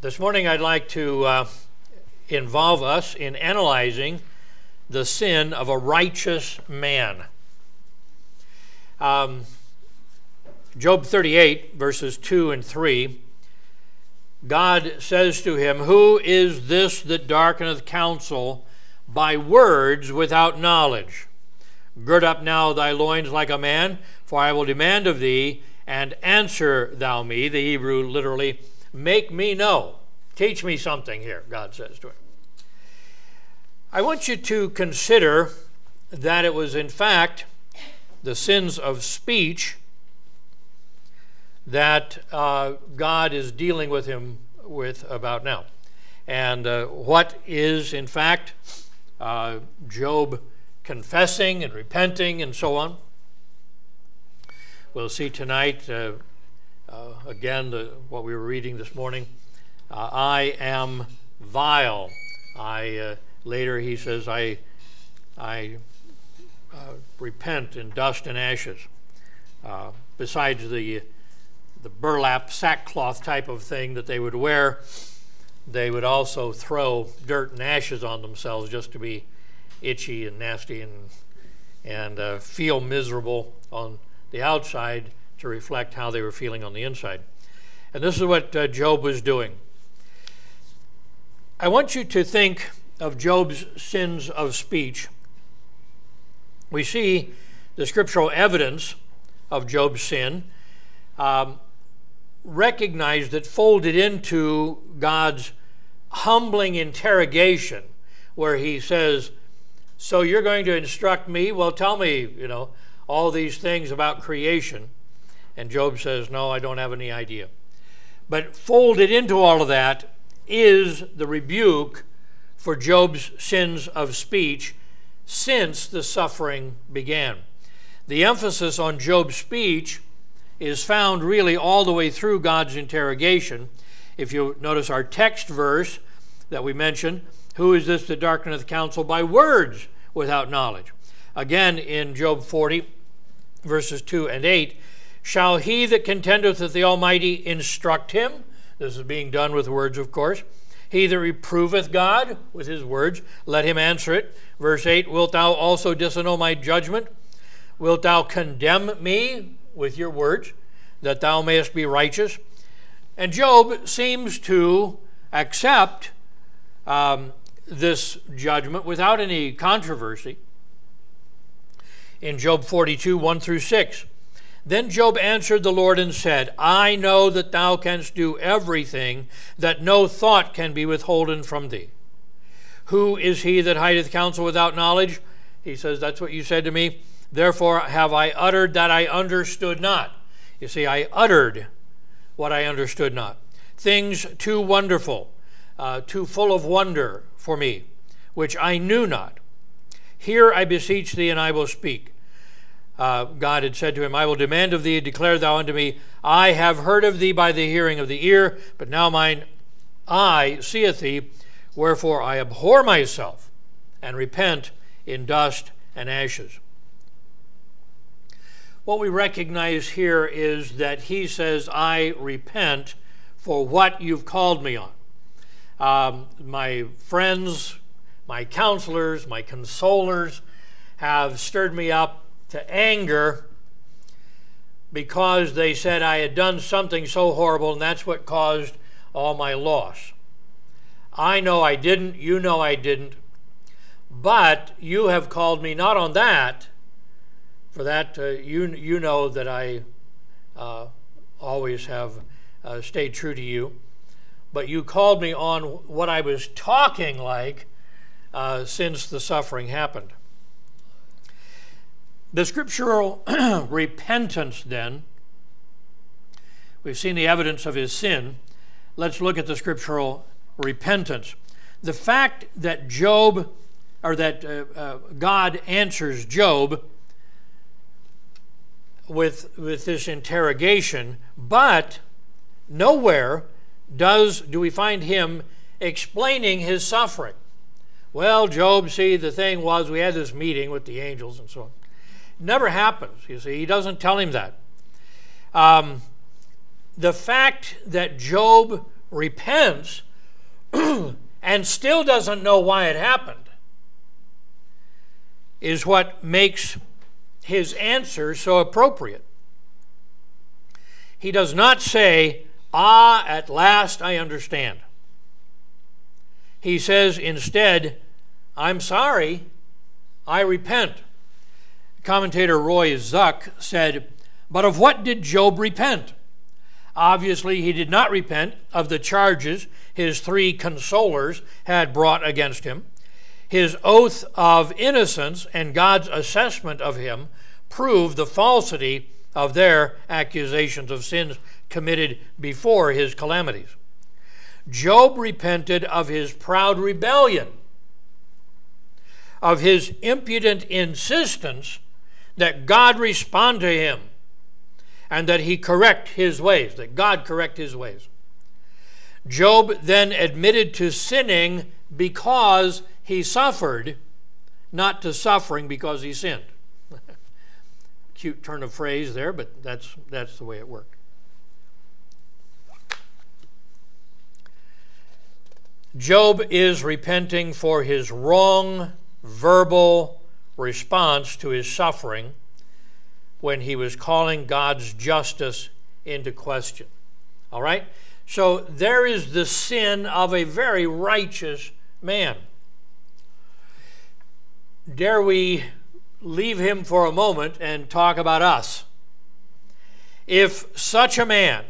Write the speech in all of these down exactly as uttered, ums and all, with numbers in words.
This morning I'd like to uh, involve us in analyzing the sin of a righteous man. Um, Job thirty-eight, verses two and three, God says to him, "Who is this that darkeneth counsel by words without knowledge? Gird up now thy loins like a man, for I will demand of thee, and answer thou me." The Hebrew literally, make me know. Teach me something here, God says to him. I want you to consider that it was in fact the sins of speech that uh, God is dealing with him with about now. And uh, what is in fact uh, Job confessing and repenting and so on. We'll see tonight, uh, uh, again, the, what we were reading this morning. Uh, I am vile. I uh, later he says, I, I uh, repent in dust and ashes. Uh, besides the the burlap sackcloth type of thing that they would wear, they would also throw dirt and ashes on themselves just to be itchy and nasty and and uh, feel miserable on the outside to reflect how they were feeling on the inside. And this is what uh, Job was doing. I want you to think of Job's sins of speech. We see the scriptural evidence of Job's sin um, recognized that folded into God's humbling interrogation, where he says, "So you're going to instruct me? Well, tell me, you know, all these things about creation." And Job says, "No, I don't have any idea." But folded into all of that is the rebuke for Job's sins of speech since the suffering began. The emphasis on Job's speech is found really all the way through God's interrogation. If you notice our text verse that we mentioned, "Who is this that darkeneth counsel by words without knowledge?" Again in Job forty, verses two and eight, "Shall he that contendeth with the Almighty instruct him?" This is being done with words, of course. "He that reproveth God with his words, let him answer it." Verse eight, "Wilt thou also disannul my judgment? Wilt thou condemn me with your words, that thou mayest be righteous?" And Job seems to accept um, this judgment without any controversy. In Job forty-two, one through six, "Then Job answered the Lord and said, I know that thou canst do everything, that no thought can be withholden from thee. Who is he that hideth counsel without knowledge?" He says, "That's what you said to me. Therefore have I uttered that I understood not." You see, I uttered what I understood not. "Things too wonderful, uh, too full of wonder for me, which I knew not. Hear, I beseech thee, and I will speak." Uh, God had said to him, "I will demand of thee, declare thou unto me, I have heard of thee by the hearing of the ear, but now mine eye seeth thee, wherefore I abhor myself, and repent in dust and ashes." What we recognize here is that he says, "I repent for what you've called me on. Um, my friends, my counselors, my consolers have stirred me up to anger because they said I had done something so horrible, and that's what caused all my loss. I know I didn't, you know I didn't, but you have called me not on that. For that, uh, you you know that I uh, always have uh, stayed true to you, but you called me on what I was talking like uh, since the suffering happened." The scriptural repentance, then, we've seen the evidence of his sin. Let's look at the scriptural repentance. The fact that Job, or that uh, uh, God answers Job with, with this interrogation, but nowhere does do we find him explaining his suffering. "Well, Job, see, the thing was we had this meeting with the angels and so on." Never happens, you see. He doesn't tell him that. Um, the fact that Job repents and still doesn't know why it happened is what makes his answer so appropriate. He does not say, "Ah, at last I understand." He says instead, "I'm sorry, I repent." Commentator Roy Zuck said, "But of what did Job repent?" Obviously, he did not repent of the charges his three consolers had brought against him. His oath of innocence and God's assessment of him proved the falsity of their accusations of sins committed before his calamities. Job repented of his proud rebellion, of his impudent insistence that God respond to him and that he correct his ways, that God correct his ways. Job then admitted to sinning because he suffered, not to suffering because he sinned. Cute turn of phrase there, but that's, that's the way it worked. Job is repenting for his wrong verbal response to his suffering when he was calling God's justice into question. All right? So there is the sin of a very righteous man. Dare we leave him for a moment and talk about us? If such a man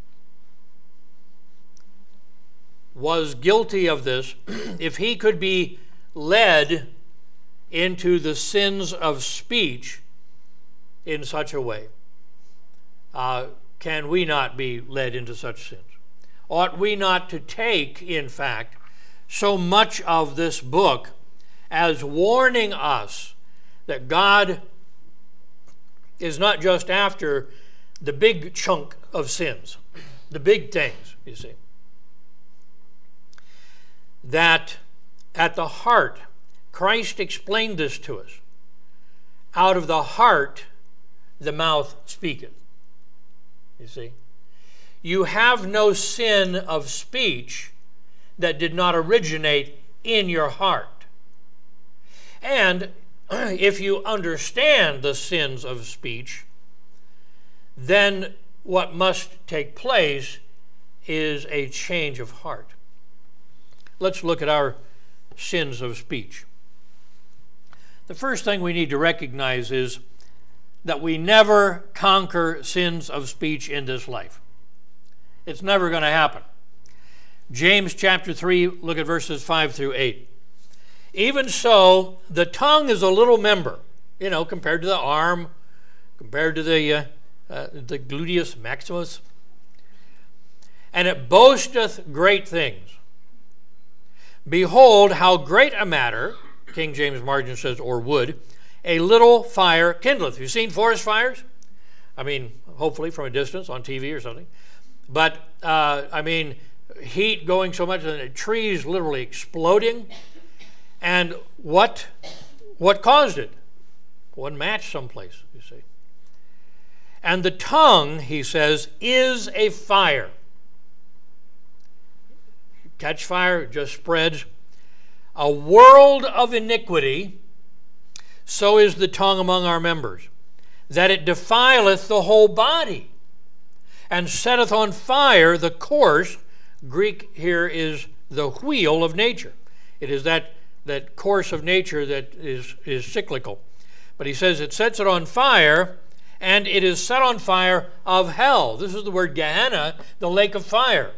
was guilty of this, if he could be led into the sins of speech in such a way, uh, can we not be led into such sins? Ought we not to take, in fact, so much of this book as warning us that God is not just after the big chunk of sins, the big things, you see. That at the heart, Christ explained this to us. Out of the heart, the mouth speaketh. You see? You have no sin of speech that did not originate in your heart. And if you understand the sins of speech, then what must take place is a change of heart. Let's look at our sins of speech. The first thing we need to recognize is that we never conquer sins of speech in this life. It's never going to happen. James chapter three, look at verses five through eight. Even so, the tongue is a little member, you know, compared to the arm, compared to the, uh, uh, the gluteus maximus. And it boasteth great things. Behold, how great a matter, King James Margin says, or wood, a little fire kindleth. You've seen forest fires? I mean, hopefully from a distance on T V or something. But, uh, I mean, heat going so much that the trees literally exploding. And what, what caused it? One match someplace, you see. And the tongue, he says, is a fire. Catch fire, it just spreads. A world of iniquity, so is the tongue among our members, that it defileth the whole body, and setteth on fire the course. Greek here is the wheel of nature. It is that, that course of nature that is, is cyclical. But he says it sets it on fire, and it is set on fire of hell. This is the word Gehenna, the lake of fire.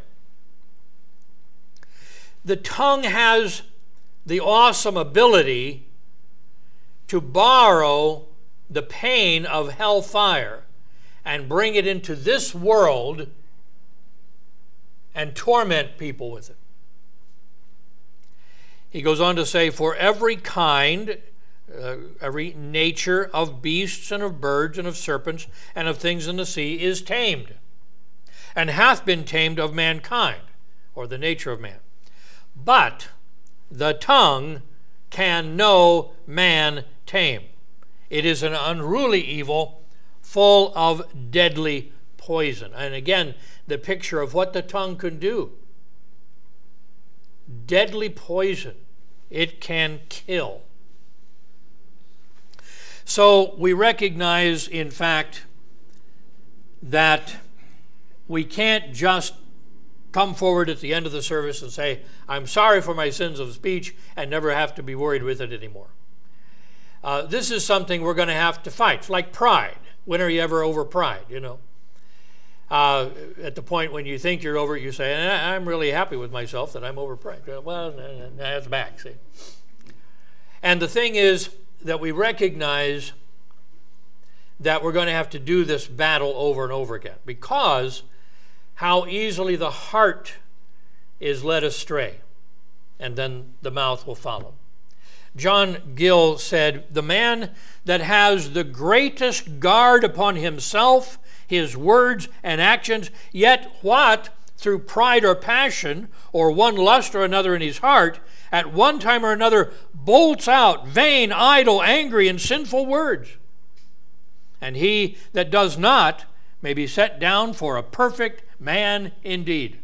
The tongue has the awesome ability to borrow the pain of hellfire and bring it into this world and torment people with it. He goes on to say, for every kind, uh, every nature of beasts and of birds and of serpents and of things in the sea is tamed, and hath been tamed of mankind, or the nature of man. But the tongue can no man tame. It is an unruly evil, full of deadly poison. And again, the picture of what the tongue can do. deadly poison. It can kill. So we recognize, in fact, that we can't just come forward at the end of the service and say, I'm sorry for my sins of speech, and never have to be worried with it anymore. Uh, this is something we're going to have to fight. It's like pride. When are you ever over pride, you know? Uh, at the point when you think you're over it, you say, I'm really happy with myself that I'm over pride. Well, that's back, see? And the thing is that we recognize that we're going to have to do this battle over and over again, because how easily the heart is led astray, and then the mouth will follow. John Gill said, the man that has the greatest guard upon himself, his words and actions, yet what, through pride or passion, or one lust or another in his heart, at one time or another bolts out vain, idle, angry, and sinful words. And he that does not may be set down for a perfect man indeed.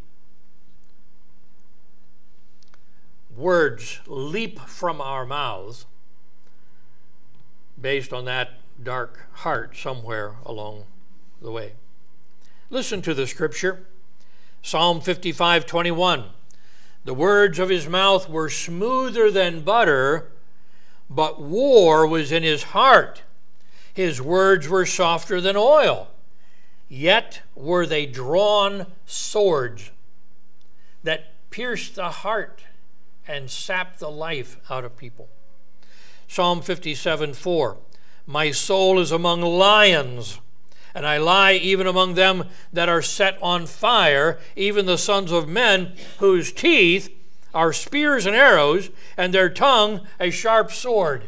Words leap from our mouths based on that dark heart somewhere along the way. Listen to the scripture. Psalm fifty-five twenty-one. The words of his mouth were smoother than butter, but war was in his heart. His words were softer than oil, yet were they drawn swords that pierced the heart and sapped the life out of people. Psalm fifty-seven four. My soul is among lions, and I lie even among them that are set on fire, even the sons of men whose teeth are spears and arrows, and their tongue a sharp sword.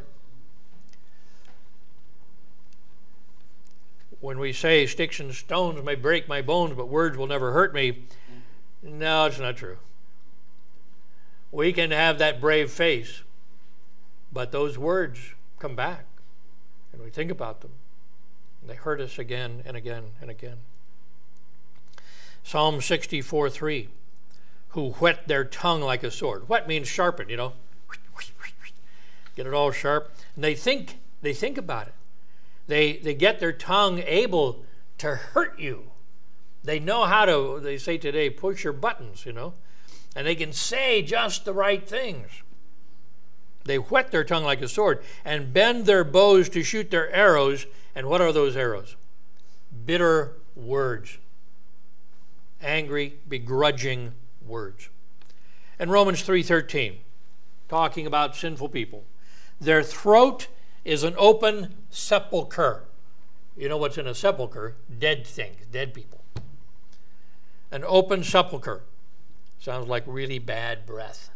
When we say sticks and stones may break my bones, but words will never hurt me, no, it's not true. We can have that brave face, but those words come back, and we think about them. They hurt us again and again and again. Psalm sixty-four three, who whet their tongue like a sword. Whet means sharpen, you know. Get it all sharp. And they think, they think about it. They, they get their tongue able to hurt you. They know how to, they say today, push your buttons, you know. And they can say just the right things. They whet their tongue like a sword and bend their bows to shoot their arrows. And what are those arrows? Bitter words. Angry, begrudging words. And Romans three thirteen, talking about sinful people. Their throat is an open sepulcher. You know what's in a sepulcher? Dead things, dead people. An open sepulcher. Sounds like really bad breath.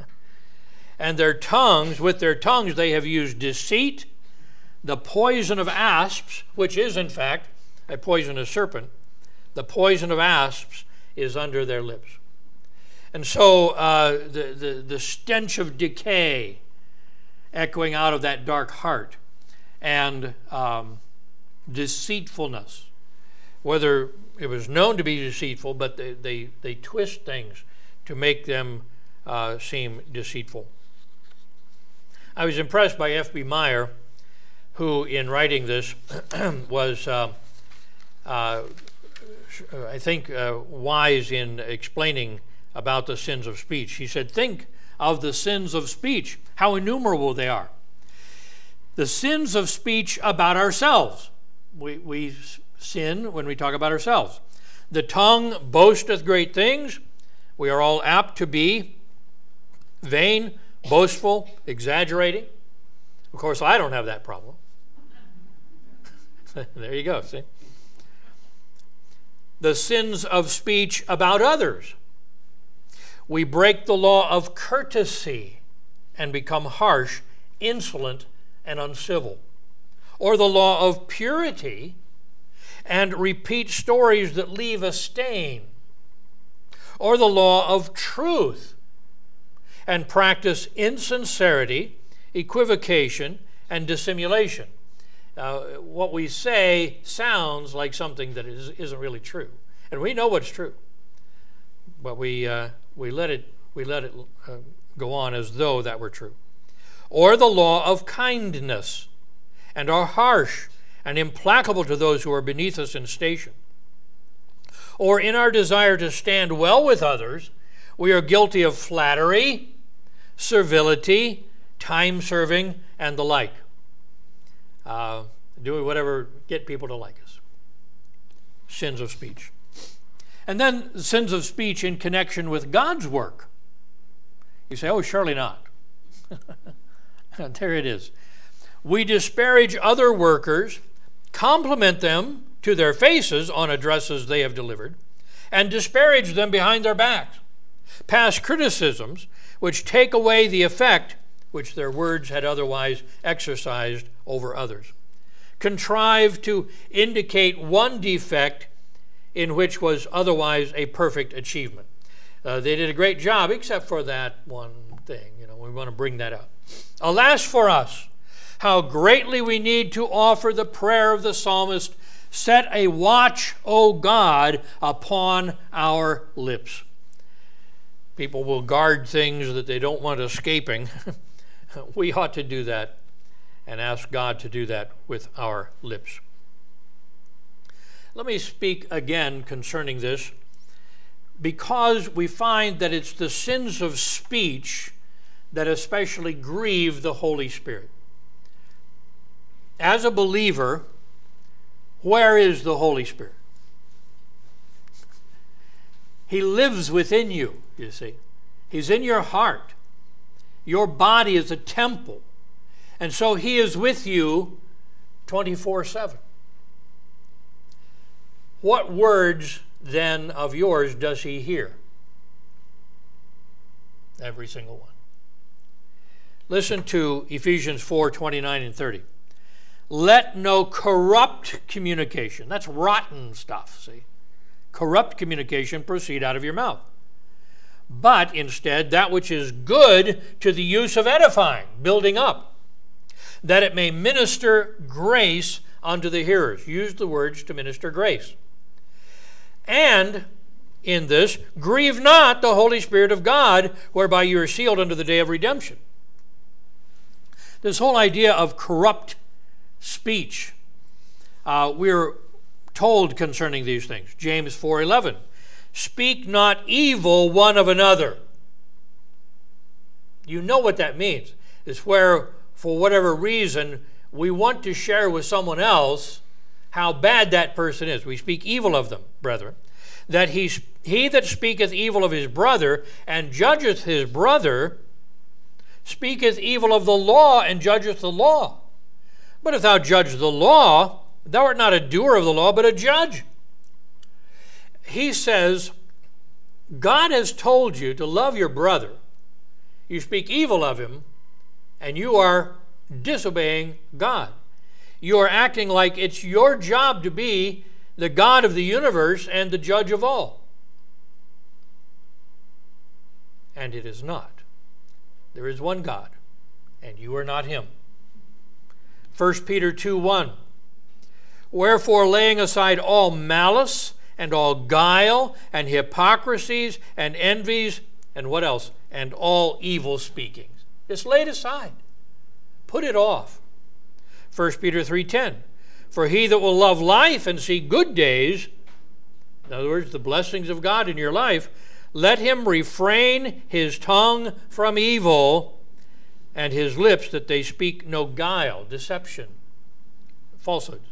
And their tongues, with their tongues they have used deceit, the poison of asps, which is in fact a poisonous serpent. The poison of asps is under their lips. And so uh, the, the, the stench of decay echoing out of that dark heart, and um, deceitfulness, whether it was known to be deceitful, but they, they, they twist things to make them uh, seem deceitful. I was impressed by F B Meyer, who in writing this was, uh, uh, I think, uh, wise in explaining about the sins of speech. He said, think of the sins of speech, how innumerable they are. The sins of speech about ourselves. We, we sin when we talk about ourselves. The tongue boasteth great things. We are all apt to be vain, boastful, exaggerating. Of course, I don't have that problem. There you go, see? The sins of speech about others. We break the law of courtesy and become harsh, insolent, and uncivil. Or the law of purity and repeat stories that leave a stain. Or the law of truth and practice insincerity, equivocation, and dissimulation. Uh, what we say sounds like something that is, isn't really true. And we know what's true. But we, uh, we let it we let it uh, go on as though that were true. Or the law of kindness, and are harsh and implacable to those who are beneath us in station. Or in our desire to stand well with others, we are guilty of flattery, servility, time-serving, and the like. Uh, doing whatever, get people to like us. Sins of speech. And then sins of speech in connection with God's work. You say, oh, surely not. There it is. We disparage other workers, compliment them to their faces on addresses they have delivered, and disparage them behind their backs. Pass criticisms which take away the effect which their words had otherwise exercised over others. Contrive to indicate one defect in which was otherwise a perfect achievement. Uh, they did a great job, except for that one thing. You know, we want to bring that up. Alas for us, how greatly we need to offer the prayer of the psalmist, set a watch, O God, upon our lips. People will guard things that they don't want escaping. We ought to do that and ask God to do that with our lips. Let me speak again concerning this, because we find that it's the sins of speech that especially grieve the Holy Spirit. As a believer, where is the Holy Spirit? He lives within you, you see. He's in your heart. Your body is a temple. And so he is with you twenty-four seven. What words then of yours does he hear? Every single one. Listen to Ephesians four twenty-nine and thirty. Let no corrupt communication, that's rotten stuff, see? Corrupt communication proceed out of your mouth. But instead, that which is good to the use of edifying, building up, that it may minister grace unto the hearers. Use the words to minister grace. And in this, grieve not the Holy Spirit of God, whereby you are sealed unto the day of redemption. This whole idea of corrupt speech, uh, we're told concerning these things. James four eleven, speak not evil one of another. You know what that means. It's where, for whatever reason, we want to share with someone else how bad that person is. We speak evil of them, brethren. That he, he that speaketh evil of his brother and judgeth his brother speaketh evil of the law and judgeth the law. But if thou judge the law, thou art not a doer of the law, but a judge. He says, God has told you to love your brother. You speak evil of him, and you are disobeying God. You are acting like it's your job to be the God of the universe and the judge of all. And it is not. There is one God, and you are not him. First Peter two one, wherefore laying aside all malice and all guile and hypocrisies and envies and what else? And all evil speakings. Just lay it aside. Put it off. First Peter three ten, for he that will love life and see good days, in other words, the blessings of God in your life, let him refrain his tongue from evil and his lips that they speak no guile, deception, falsehoods.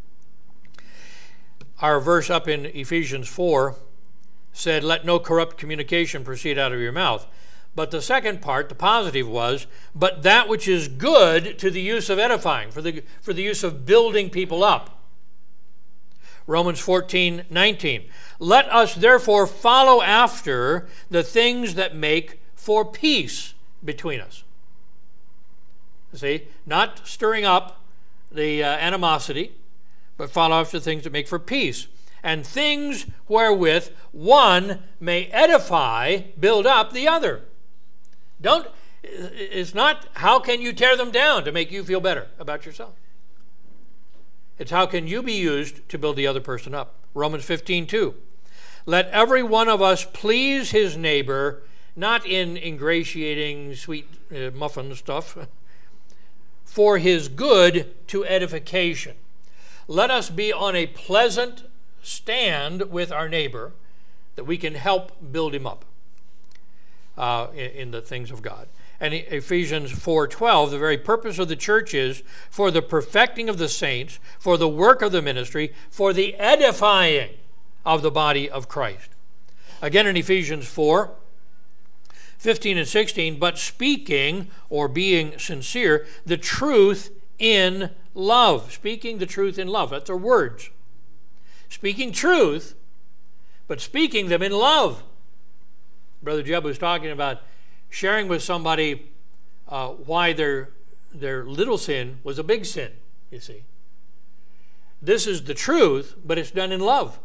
Our verse up in Ephesians four said, let no corrupt communication proceed out of your mouth. But the second part, the positive, was, but that which is good to the use of edifying, for the, for the use of building people up. Romans fourteen nineteen, let us therefore follow after the things that make for peace between us. See, not stirring up the uh, animosity, but follow after things that make for peace, and things wherewith one may edify, build up the other. Don't, it's not how can you tear them down to make you feel better about yourself. It's how can you be used to build the other person up. Romans fifteen two, let every one of us please his neighbor, not in ingratiating sweet uh, muffin stuff, for his good to edification. Let us be on a pleasant stand with our neighbor, that we can help build him up uh, in, in the things of God. And Ephesians four twelve, the very purpose of the church is for the perfecting of the saints, for the work of the ministry, for the edifying of the body of Christ. Again in Ephesians four fifteen and sixteen, but speaking or being sincere, the truth in love. Speaking the truth in love. That's our words. Speaking truth, but speaking them in love. Brother Jeb was talking about sharing with somebody uh, why their, their little sin was a big sin, you see. This is the truth, but it's done in love.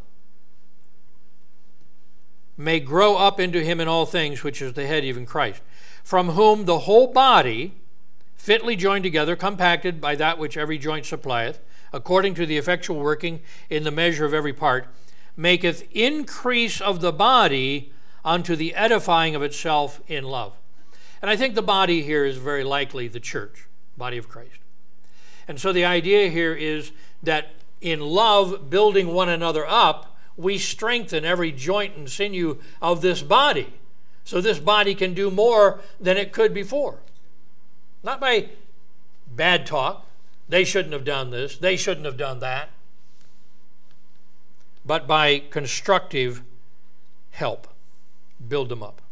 May grow up into him in all things, which is the head, even Christ, from whom the whole body, fitly joined together, compacted by that which every joint supplieth, according to the effectual working in the measure of every part, maketh increase of the body unto the edifying of itself in love. And I think the body here is very likely the church, body of Christ. And so the idea here is that in love, building one another up, we strengthen every joint and sinew of this body, so this body can do more than it could before. Not by bad talk, they shouldn't have done this, they shouldn't have done that, but by constructive help, build them up.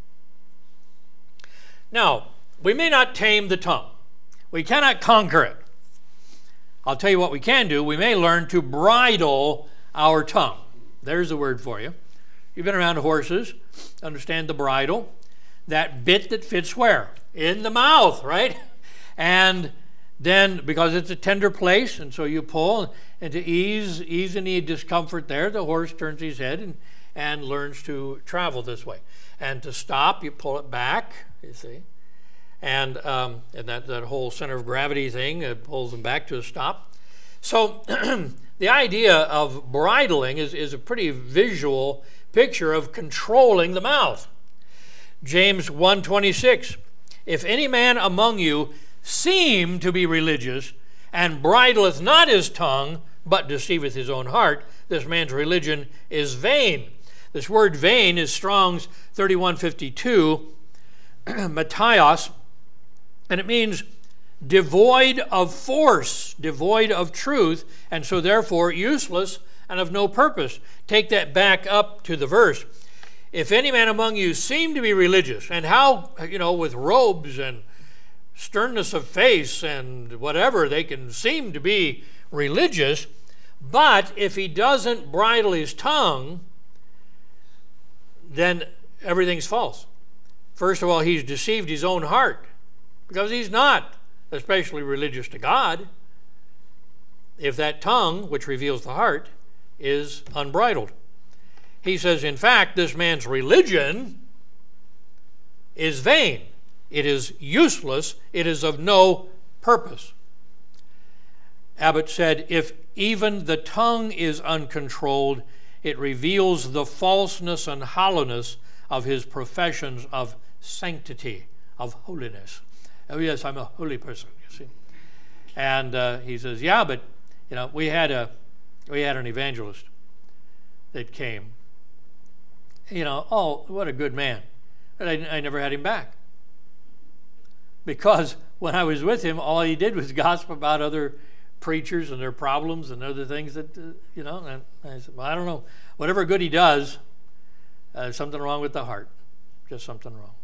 Now, we may not tame the tongue. We cannot conquer it. I'll tell you what we can do. We may learn to bridle our tongue. There's a word for you. You've been around horses, understand the bridle, that bit that fits where? In the mouth, right? And then, because it's a tender place, and so you pull, and to ease ease any discomfort there, the horse turns his head and, and learns to travel this way. And to stop, you pull it back, you see. And um, and that, that whole center of gravity thing uh, pulls them back to a stop. So the idea of bridling is, is a pretty visual picture of controlling the mouth. James one twenty-six, if any man among you seem to be religious, and bridleth not his tongue, but deceiveth his own heart, this man's religion is vain. This word vain is Strong's thirty-one fifty-two, Matthias, and it means devoid of force, devoid of truth, and so therefore useless and of no purpose. Take that back up to the verse. If any man among you seem to be religious, and how, you know, with robes and sternness of face and whatever, they can seem to be religious, but if he doesn't bridle his tongue, then everything's false. First of all, he's deceived his own heart, because he's not especially religious to God if that tongue, which reveals the heart, is unbridled. He says, in fact, this man's religion is vain. It is useless. It is of no purpose. Abbott said, if even the tongue is uncontrolled, it reveals the falseness and hollowness of his professions of sanctity, of holiness. Oh yes, I'm a holy person, you see. And uh, he says, yeah, but you know, we had a we had an evangelist that came. You know, oh, what a good man. But I, I never had him back. Because when I was with him, all he did was gossip about other preachers and their problems and other things that, uh, you know, and I said, well, I don't know. Whatever good he does, uh, something wrong with the heart. Just something wrong.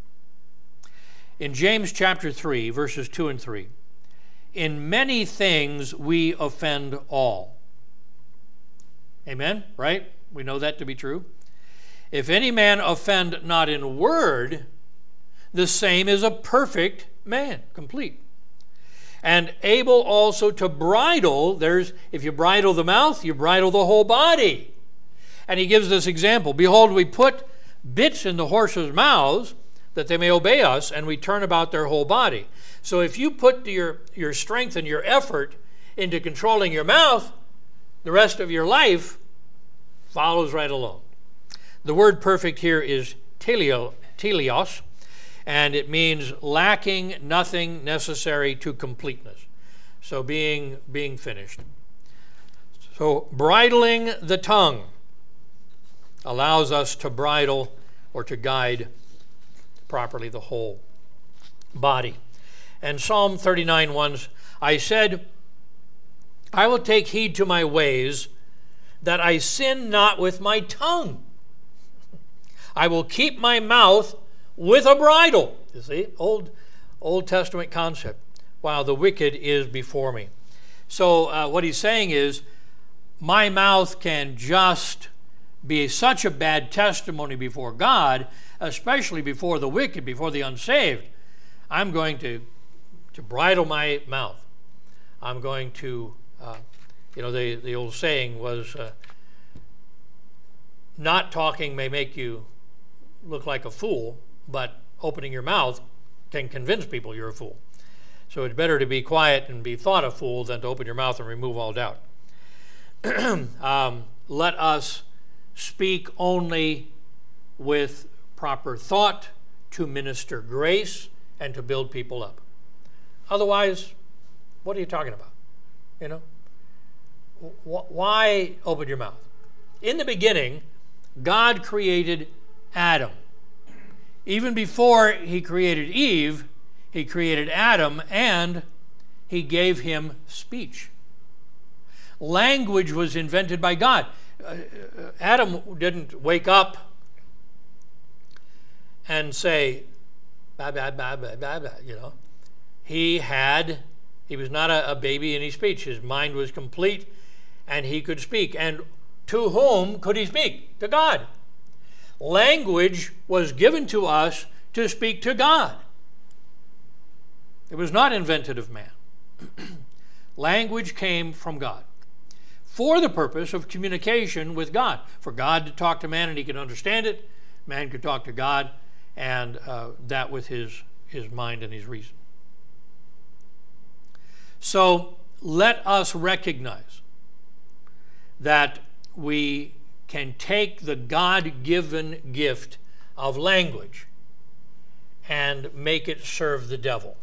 In James chapter three, verses two and three, in many things we offend all. Amen? Right? We know that to be true. If any man offend not in word, the same is a perfect man, complete. And able also to bridle, there's, if you bridle the mouth, you bridle the whole body. And he gives this example. Behold, we put bits in the horses' mouths that they may obey us, and we turn about their whole body. So if you put your, your strength and your effort into controlling your mouth, the rest of your life follows right along. The word perfect here is teleo, teleos, and it means lacking nothing necessary to completeness. So being, being finished. So bridling the tongue allows us to bridle or to guide properly the whole body. And Psalm thirty-nine one, I said, I will take heed to my ways, that I sin not with my tongue. I will keep my mouth with a bridle. You see, Old, Old Testament concept. While the wicked is before me. So uh, what he's saying is, my mouth can just be such a bad testimony before God, especially before the wicked, before the unsaved. I'm going to, to bridle my mouth. I'm going to, uh, you know, the, the old saying was, uh, not talking may make you look like a fool, but opening your mouth can convince people you're a fool. So it's better to be quiet and be thought a fool than to open your mouth and remove all doubt. um, let us speak only with proper thought to minister grace and to build people up. Otherwise, what are you talking about? You know? Why open your mouth? In the beginning, God created Adam. Even before he created Eve, he created Adam, and he gave him speech. Language was invented by God. Uh, Adam didn't wake up and say, bah, bah, bah, bah, bah, bah, you know. He had, he was not a, a baby in his speech. His mind was complete, and he could speak. And to whom could he speak? To God. Language was given to us to speak to God. It was not invented of man. Language came from God for the purpose of communication with God, for God to talk to man and he could understand it, man could talk to God, and uh, that with his, his mind and his reason. So let us recognize that we can take the God-given gift of language and make it serve the devil.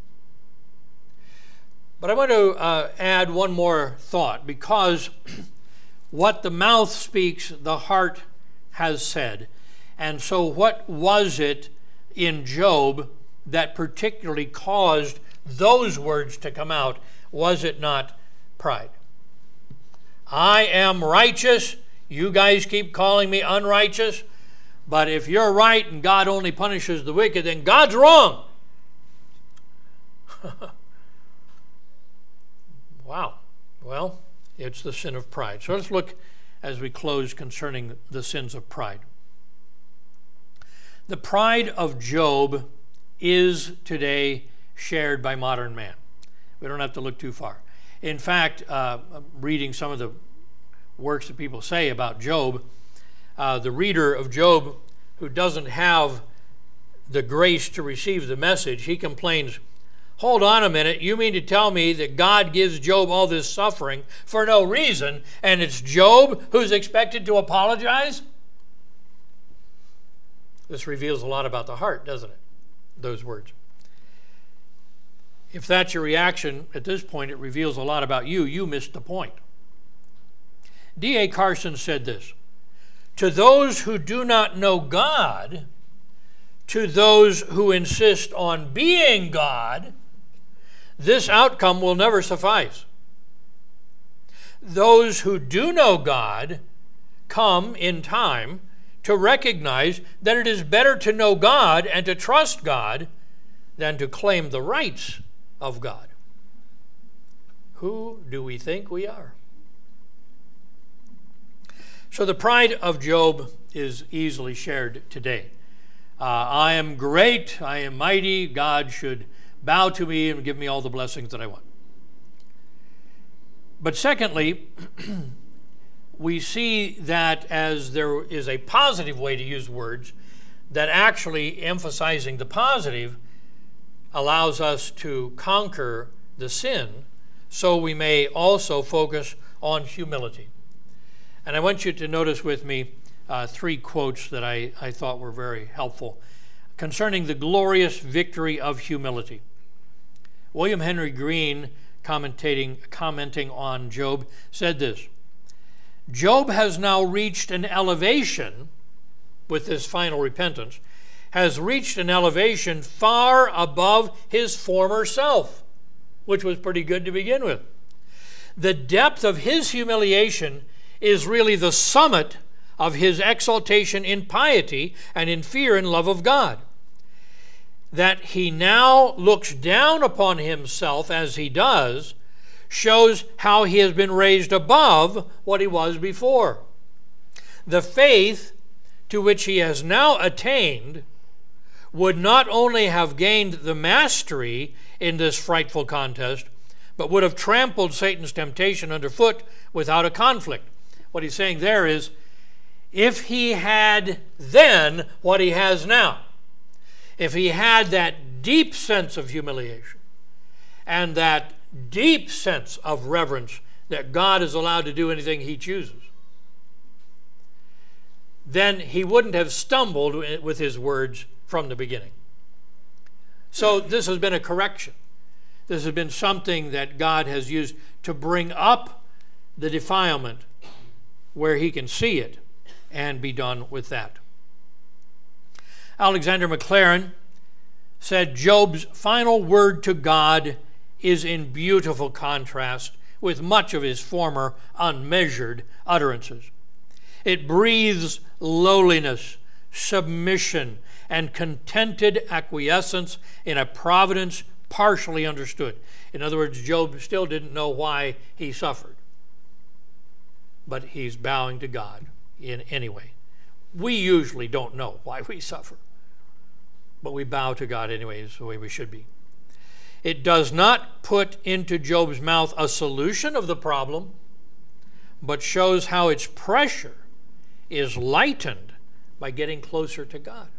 But I want to uh, add one more thought, because what the mouth speaks, the heart has said. And so what was it in Job that particularly caused those words to come out? Was it not pride? I am righteous. You guys keep calling me unrighteous. But if you're right and God only punishes the wicked, then God's wrong. Wow. Well, it's the sin of pride. So let's look as we close concerning the sins of pride. The pride of Job is today shared by modern man. We don't have to look too far. In fact, uh, reading some of the works that people say about Job, uh, the reader of Job who doesn't have the grace to receive the message, he complains, hold on a minute, you mean to tell me that God gives Job all this suffering for no reason, and it's Job who's expected to apologize? This reveals a lot about the heart, doesn't it? Those words. If that's your reaction at this point, it reveals a lot about you. You missed the point. D A Carson said this, to those who do not know God, to those who insist on being God, this outcome will never suffice. Those who do know God come in time to recognize that it is better to know God and to trust God than to claim the rights of God. Who do we think we are? So the pride of Job is easily shared today. Uh, I am great, I am mighty, God should bow to me and give me all the blessings that I want. But secondly, we see that as there is a positive way to use words, that actually emphasizing the positive allows us to conquer the sin, so we may also focus on humility. And I want you to notice with me uh, three quotes that I, I thought were very helpful. concerning the glorious victory of humility. William Henry Green, commentating, commenting on Job, said this: Job has now reached an elevation, with this final repentance, has reached an elevation far above his former self, which was pretty good to begin with. The depth of his humiliation is really the summit of his exaltation in piety and in fear and love of God. That he now looks down upon himself as he does shows how he has been raised above what he was before. The faith to which he has now attained would not only have gained the mastery in this frightful contest, but would have trampled Satan's temptation underfoot without a conflict. What he's saying there is, if he had then what he has now, if he had that deep sense of humiliation and that deep sense of reverence that God is allowed to do anything he chooses, then he wouldn't have stumbled with his words from the beginning. So this has been a correction. This has been something that God has used to bring up the defilement where he can see it and be done with that. Alexander Maclaren said Job's final word to God is in beautiful contrast with much of his former unmeasured utterances. It breathes lowliness, submission, and contented acquiescence in a providence partially understood. In other words, Job still didn't know why he suffered, but he's bowing to God in any way. We usually don't know why we suffer, but we bow to God anyway. Is the way we should be. It does not put into Job's mouth a solution of the problem, but shows how its pressure is lightened by getting closer to God.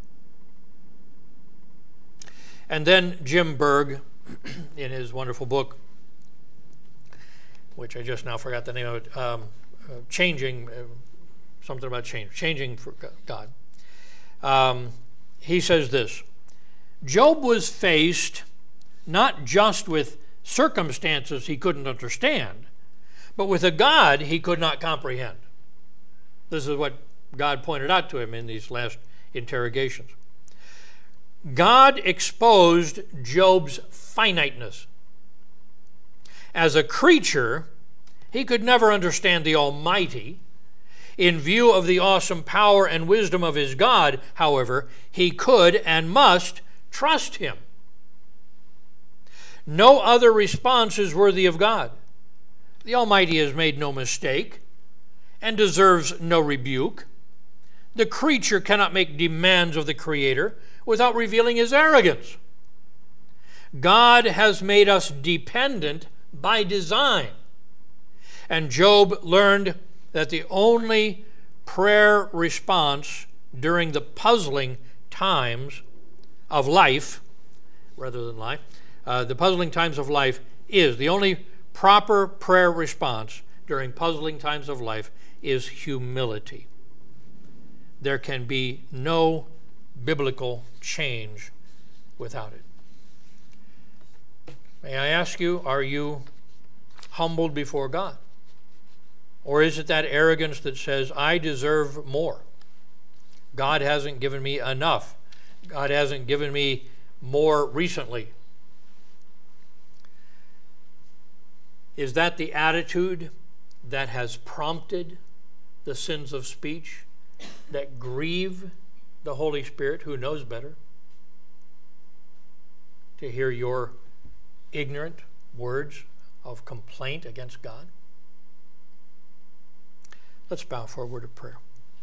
And then Jim Berg, in his wonderful book, which I just now forgot the name of it, um, uh, Changing, uh, something about change, Changing for God. Um, he says this: Job was faced not just with circumstances he couldn't understand, but with a God he could not comprehend. This is what God pointed out to him in these last interrogations. God exposed Job's finiteness. As a creature, he could never understand the Almighty. In view of the awesome power and wisdom of his God, however, he could and must trust him. No other response is worthy of God. The Almighty has made no mistake and deserves no rebuke. The creature cannot make demands of the Creator without revealing his arrogance. God has made us dependent by design. And Job learned that the only prayer response during the puzzling times of life, rather than life, uh, the puzzling times of life is, the only proper prayer response during puzzling times of life is humility. There can be no biblical change without it. May I ask you, are you humbled before God? Or is it that arrogance that says, I deserve more? God hasn't given me enough. God hasn't given me more recently. Is that the attitude that has prompted the sins of speech that grieve the Holy Spirit, who knows better, to hear your ignorant words of complaint against God? Let's bow for a word of prayer.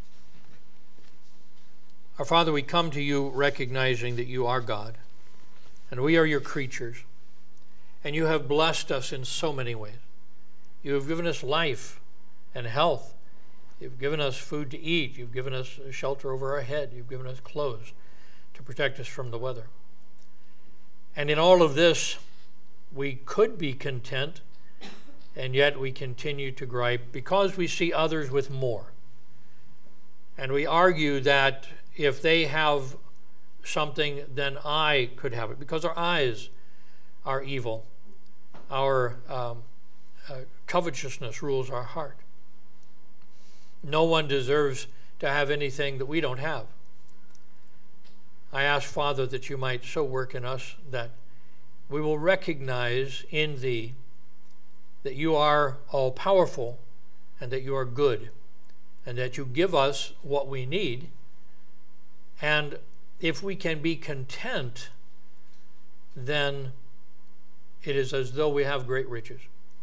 Our Father, we come to you recognizing that you are God, and we are your creatures, and you have blessed us in so many ways. You have given us life and health. You've given us food to eat. You've given us a shelter over our head. You've given us clothes to protect us from the weather. And in all of this, we could be content, and yet we continue to gripe because we see others with more. And we argue that if they have something, then I could have it, because our eyes are evil. Our um, uh, covetousness rules our heart. No one deserves to have anything that we don't have. I ask, Father, that you might so work in us that we will recognize in thee that you are all-powerful and that you are good and that you give us what we need. And if we can be content, then it is as though we have great riches.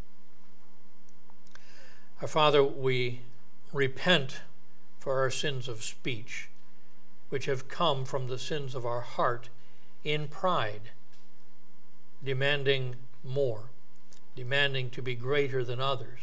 Our Father, we repent for our sins of speech, which have come from the sins of our heart in pride, demanding more, demanding to be greater than others.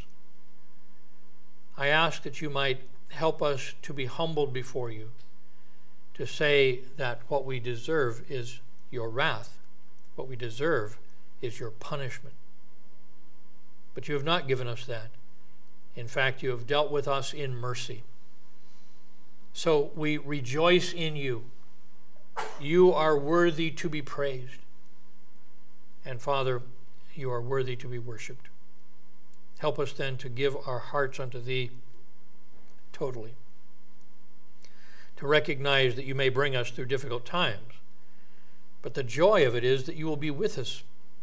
I ask that you might help us to be humbled before you, to say that what we deserve is your wrath, what we deserve is your punishment. But you have not given us that. In fact, you have dealt with us in mercy. So we rejoice in you. You are worthy to be praised. And Father, you are worthy to be worshipped. Help us then to give our hearts unto thee totally. To recognize that you may bring us through difficult times. But the joy of it is that you will be with us.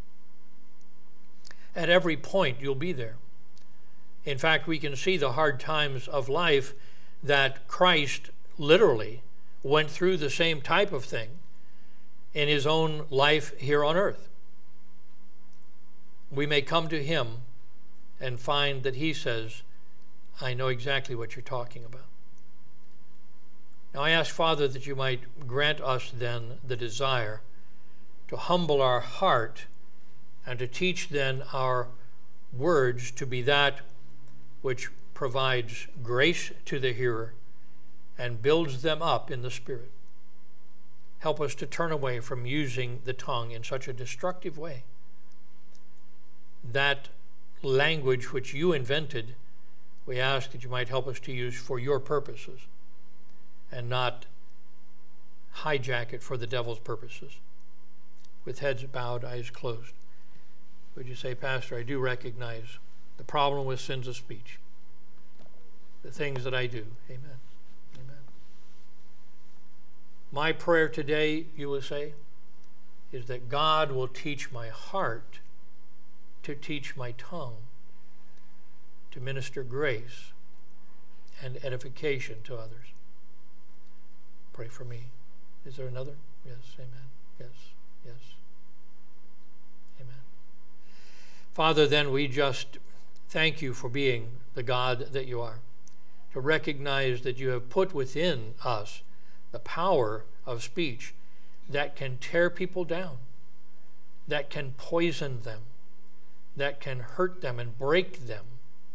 At every point, you'll be there. In fact, we can see the hard times of life that Christ literally went through the same type of thing in his own life here on earth. We may come to him and find that he says, I know exactly what you're talking about. Now I ask, Father, that you might grant us then the desire to humble our heart and to teach then our words to be that which provides grace to the hearer and builds them up in the Spirit. Help us to turn away from using the tongue in such a destructive way. That language which you invented, we ask that you might help us to use for your purposes and not hijack it for the devil's purposes. With heads bowed, eyes closed, would you say, Pastor, I do recognize the problem with sins of speech, the things that I do. Amen. Amen. My prayer today, you will say, is that God will teach my heart to teach my tongue, to minister grace and edification to others. Pray for me. Is there another? Yes, amen. Yes, yes. Amen. Father, then we just thank you for being the God that you are, to recognize that you have put within us the power of speech that can tear people down, that can poison them, that can hurt them and break them.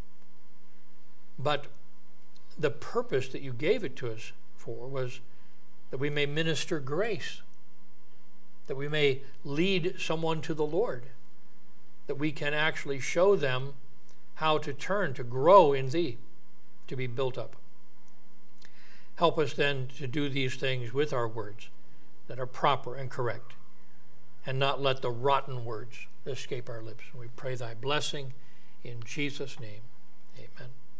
But the purpose that you gave it to us for was that we may minister grace, that we may lead someone to the Lord, that we can actually show them how to turn, to grow in thee, to be built up. Help us then to do these things with our words that are proper and correct, and not let the rotten words escape our lips. We pray thy blessing in Jesus' name. Amen.